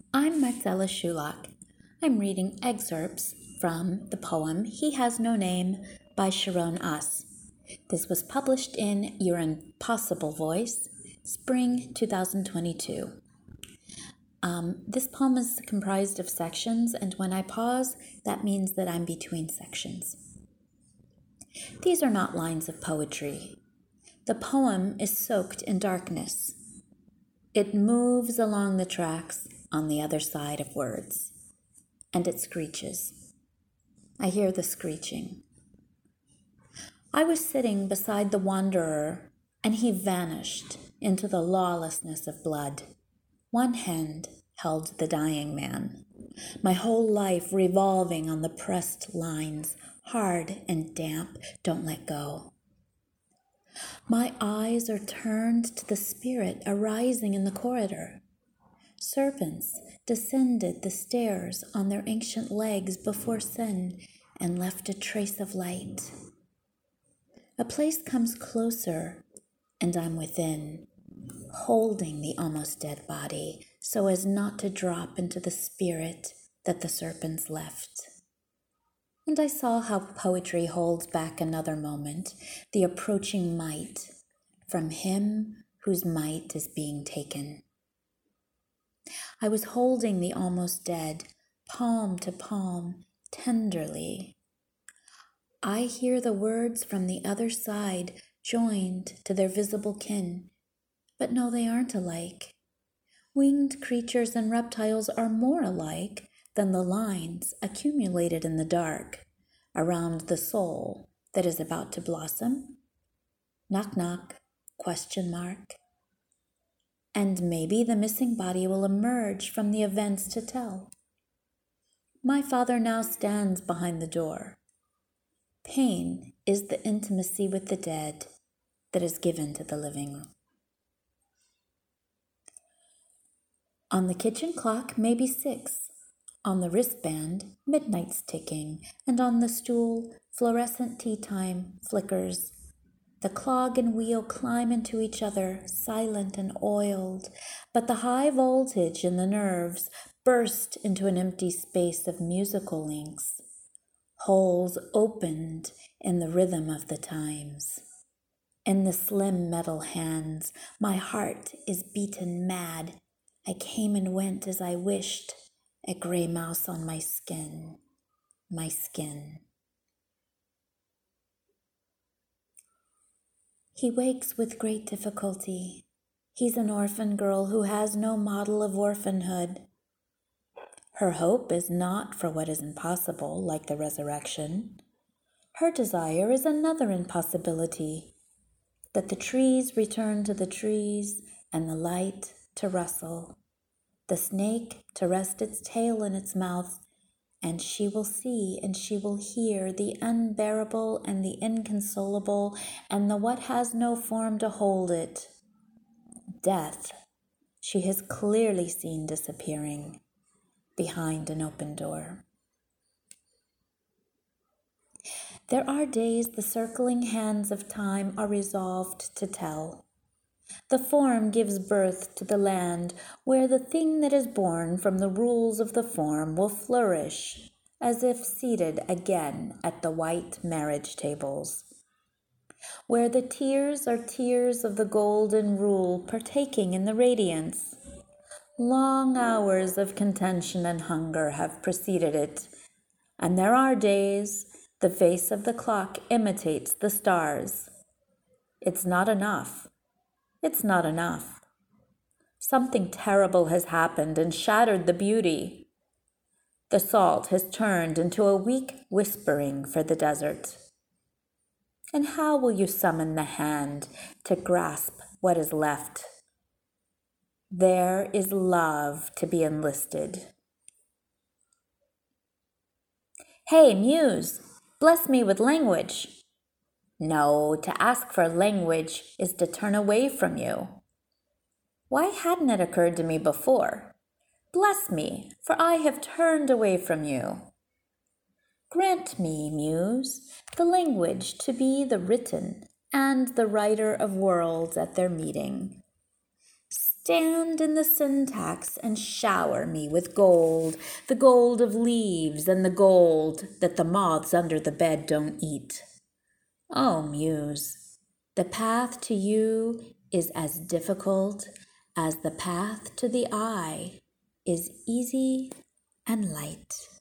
I'm Marcella Shulak. I'm reading excerpts from the poem He Has No Name by Sharon Ass. This was published in Your Impossible Voice, Spring 2022. This poem is comprised of sections, and when I pause, that means that I'm between sections. These are not lines of poetry. The poem is soaked in darkness. It moves along the tracks on the other side of words, and it screeches. I hear the screeching. I was sitting beside the wanderer, and he vanished into the lawlessness of blood. One hand held the dying man, my whole life revolving on the pressed lines, hard and damp, don't let go. My eyes are turned to the spirit arising in the corridor. Serpents descended the stairs on their ancient legs before sin and left a trace of light. A place comes closer, and I'm within, holding the almost dead body so as not to drop into the spirit that the serpents left. And I saw how poetry holds back another moment, the approaching might, from him whose might is being taken. I was holding the almost dead, palm to palm, tenderly. I hear the words from the other side joined to their visible kin, but no, they aren't alike. Winged creatures and reptiles are more alike than the lines accumulated in the dark around the soul that is about to blossom. Knock, knock, question mark. And maybe the missing body will emerge from the events to tell. My father now stands behind the door. Pain is the intimacy with the dead that is given to the living. On the kitchen clock, maybe 6. On the wristband, midnight's ticking, and on the stool, fluorescent tea time flickers. The clog and wheel climb into each other, silent and oiled, but the high voltage in the nerves burst into an empty space of musical links, holes opened in the rhythm of the times. In the slim metal hands, my heart is beaten mad. I came and went as I wished, a gray mouse on my skin, my skin. He wakes with great difficulty. He's an orphan girl who has no model of orphanhood. Her hope is not for what is impossible, like the resurrection. Her desire is another impossibility, that the trees return to the trees and the light to rustle, the snake to rest its tail in its mouth, and she will see and she will hear the unbearable and the inconsolable and the what has no form to hold it. Death, she has clearly seen disappearing behind an open door. There are days the circling hands of time are resolved to tell. The form gives birth to the land where the thing that is born from the rules of the form will flourish, as if seated again at the white marriage tables, where the tears are tears of the golden rule partaking in the radiance. Long hours of contention and hunger have preceded it, and there are days the face of the clock imitates the stars. It's not enough. It's not enough. Something terrible has happened and shattered the beauty. The salt has turned into a weak whispering for the desert. And how will you summon the hand to grasp what is left? There is love to be enlisted. Hey, Muse, bless me with language. No, to ask for language is to turn away from you. Why hadn't it occurred to me before? Bless me, for I have turned away from you. Grant me, Muse, the language to be the written and the writer of worlds at their meeting. stand in the syntax and shower me with gold, the gold of leaves and the gold that the moths under the bed don't eat. Oh, Muse, the path to you is as difficult as the path to the eye is easy and light.